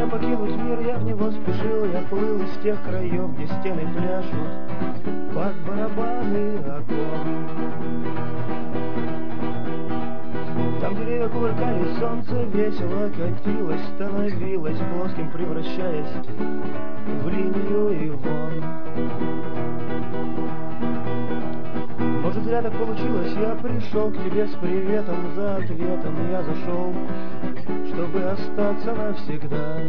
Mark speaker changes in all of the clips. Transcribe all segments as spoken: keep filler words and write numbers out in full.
Speaker 1: покинуть мир, я в него спешил. Я плыл из тех краев, где стены пляшут под барабаны окон. Там деревья кувыркались, солнце весело катилось, становилось плоским, превращаясь в линию и вон. Может, зря так получилось, я пришел к тебе с приветом, за ответом я зашел, чтобы остаться навсегда.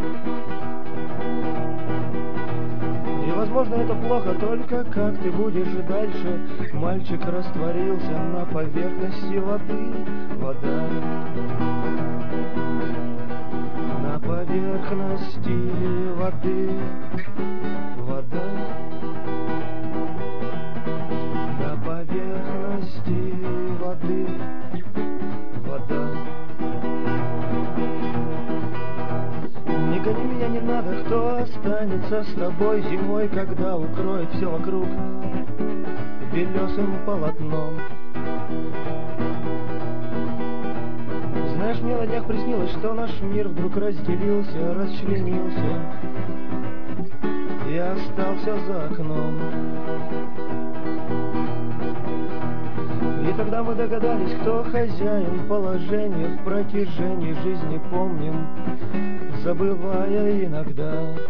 Speaker 1: И, возможно, это плохо, только как ты будешь дальше? Мальчик растворился на поверхности воды, вода. На поверхности воды, вода. На поверхности воды, вода. Не гони меня, не надо, кто останется с тобой зимой, когда укроет все вокруг белесым полотном. Знаешь, мне на днях приснилось, что наш мир вдруг разделился, расчленился и остался за окном. И тогда мы догадались, кто хозяин положения в протяжении жизни, помним, забывая иногда.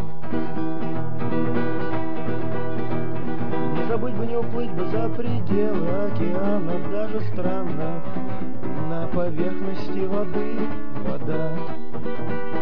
Speaker 1: Не забыть бы, не уплыть бы за пределы океана, даже странно, на поверхности воды вода.